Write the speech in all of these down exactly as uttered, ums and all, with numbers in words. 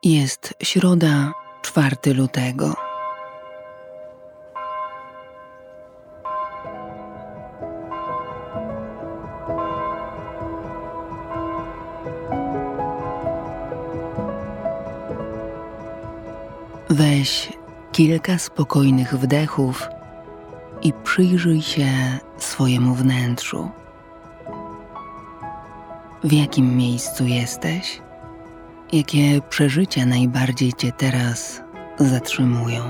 Jest środa, czwartego lutego. Weź kilka spokojnych wdechów i przyjrzyj się swojemu wnętrzu. W jakim miejscu jesteś? Jakie przeżycia najbardziej Cię teraz zatrzymują?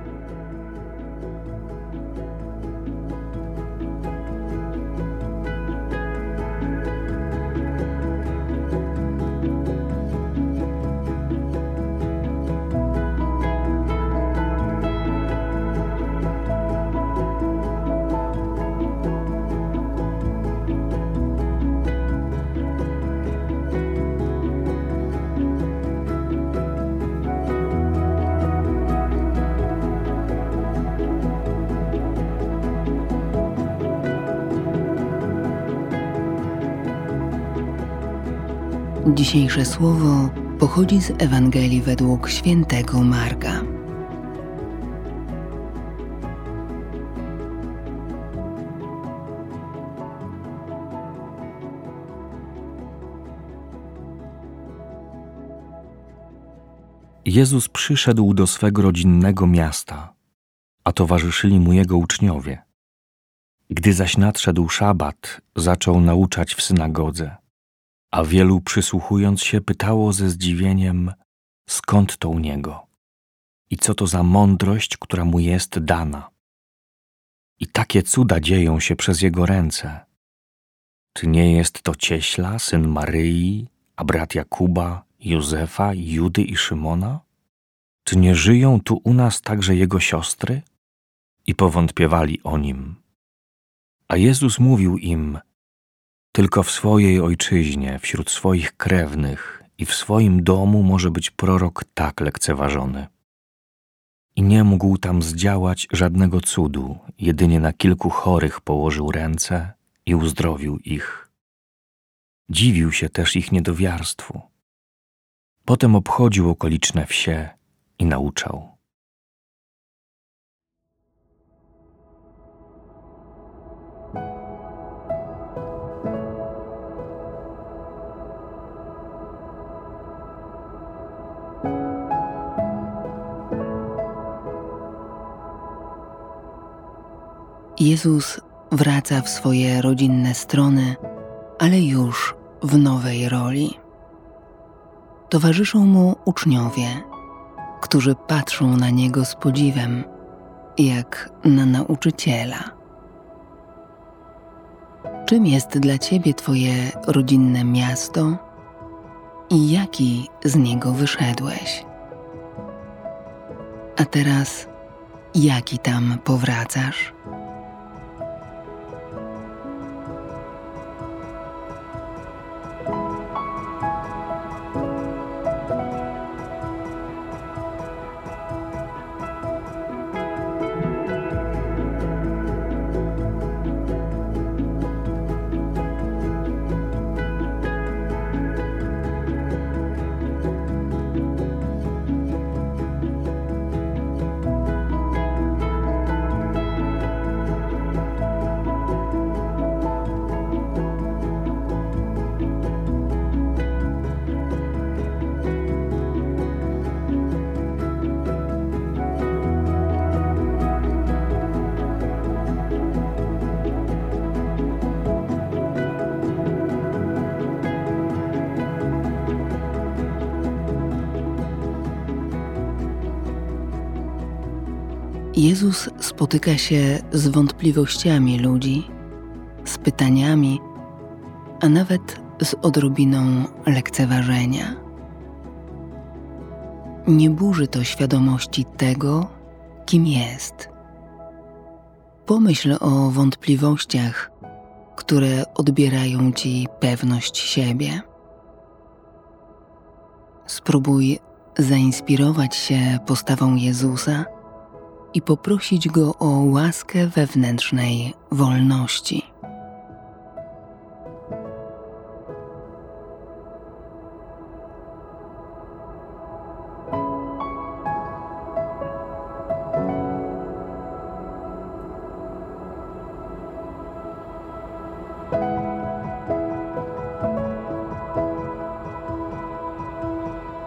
Dzisiejsze słowo pochodzi z Ewangelii według świętego Marka. Jezus przyszedł do swego rodzinnego miasta, a towarzyszyli mu jego uczniowie. Gdy zaś nadszedł szabat, zaczął nauczać w synagodze. A wielu, przysłuchując się, pytało ze zdziwieniem, skąd to u niego i co to za mądrość, która mu jest dana. I takie cuda dzieją się przez jego ręce. Czy nie jest to cieśla, syn Maryi, a brat Jakuba, Józefa, Judy i Szymona? Czy nie żyją tu u nas także jego siostry? I powątpiewali o nim. A Jezus mówił im, tylko w swojej ojczyźnie, wśród swoich krewnych i w swoim domu może być prorok tak lekceważony. I nie mógł tam zdziałać żadnego cudu, jedynie na kilku chorych położył ręce i uzdrowił ich. Dziwił się też ich niedowiarstwu. Potem obchodził okoliczne wsie i nauczał. Jezus wraca w swoje rodzinne strony, ale już w nowej roli. Towarzyszą mu uczniowie, którzy patrzą na Niego z podziwem, jak na nauczyciela. Czym jest dla Ciebie Twoje rodzinne miasto i jaki z niego wyszedłeś? A teraz jaki tam powracasz? Jezus spotyka się z wątpliwościami ludzi, z pytaniami, a nawet z odrobiną lekceważenia. Nie burzy to świadomości tego, kim jest. Pomyśl o wątpliwościach, które odbierają Ci pewność siebie. Spróbuj zainspirować się postawą Jezusa i poprosić Go o łaskę wewnętrznej wolności.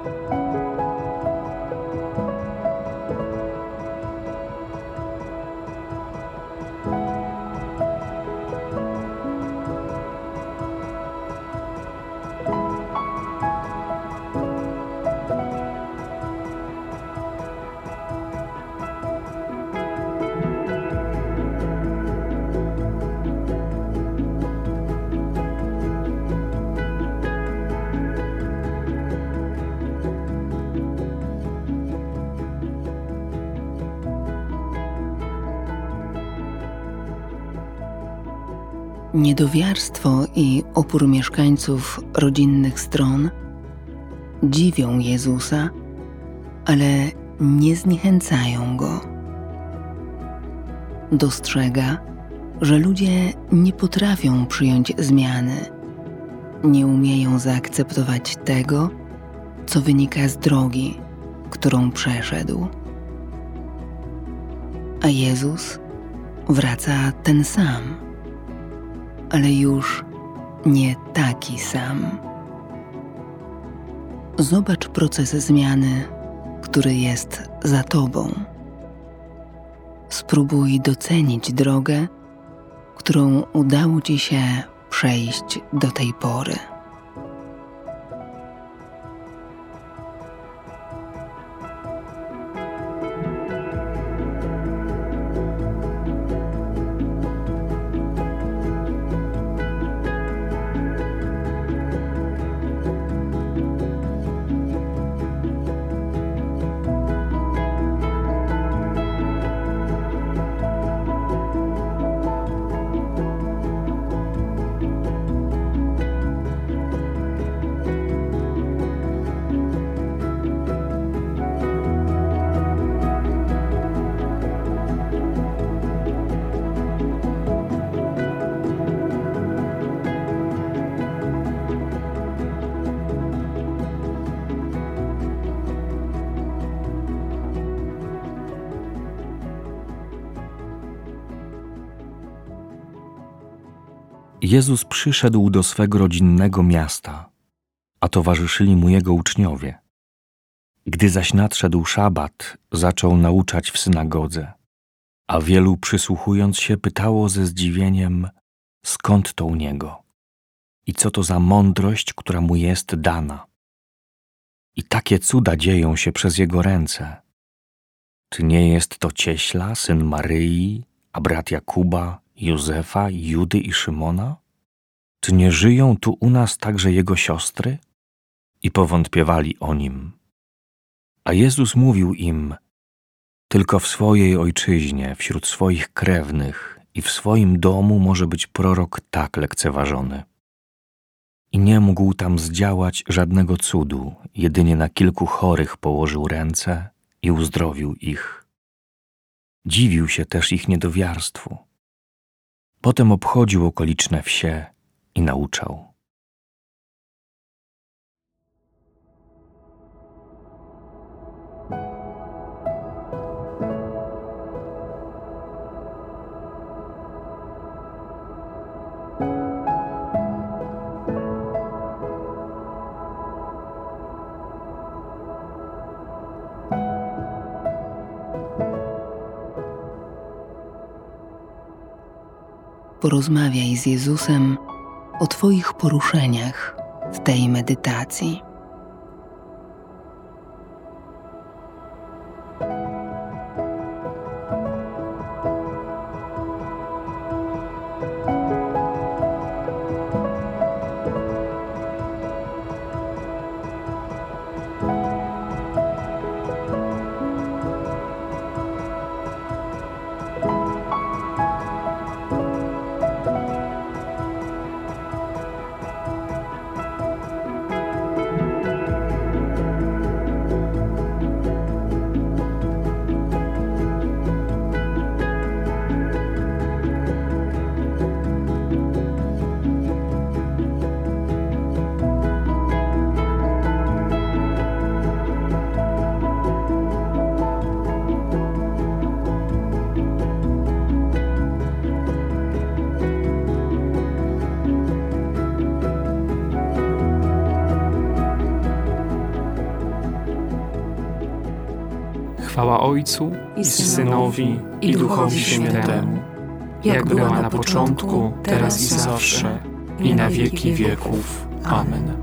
Niedowiarstwo i opór mieszkańców rodzinnych stron dziwią Jezusa, ale nie zniechęcają Go. Dostrzega, że ludzie nie potrafią przyjąć zmiany, nie umieją zaakceptować tego, co wynika z drogi, którą przeszedł. A Jezus wraca ten sam, ale już nie taki sam. Zobacz proces zmiany, który jest za tobą. Spróbuj docenić drogę, którą udało ci się przejść do tej pory. Jezus przyszedł do swego rodzinnego miasta, a towarzyszyli mu jego uczniowie. Gdy zaś nadszedł szabat, zaczął nauczać w synagodze, a wielu przysłuchując się pytało ze zdziwieniem, skąd to u niego i co to za mądrość, która mu jest dana. I takie cuda dzieją się przez jego ręce. Czy nie jest to cieśla, syn Maryi, a brat Jakuba, Józefa, Judy i Szymona? Czy nie żyją tu u nas także jego siostry? I powątpiewali o nim. A Jezus mówił im, tylko w swojej ojczyźnie, wśród swoich krewnych i w swoim domu może być prorok tak lekceważony. I nie mógł tam zdziałać żadnego cudu, jedynie na kilku chorych położył ręce i uzdrowił ich. Dziwił się też ich niedowiarstwu. Potem obchodził okoliczne wsie i nauczał. Porozmawiaj z Jezusem o Twoich poruszeniach w tej medytacji. Chwała Ojcu i Synowi i Duchowi Świętemu, jak była na początku, teraz i zawsze, i na wieki wieków. Amen.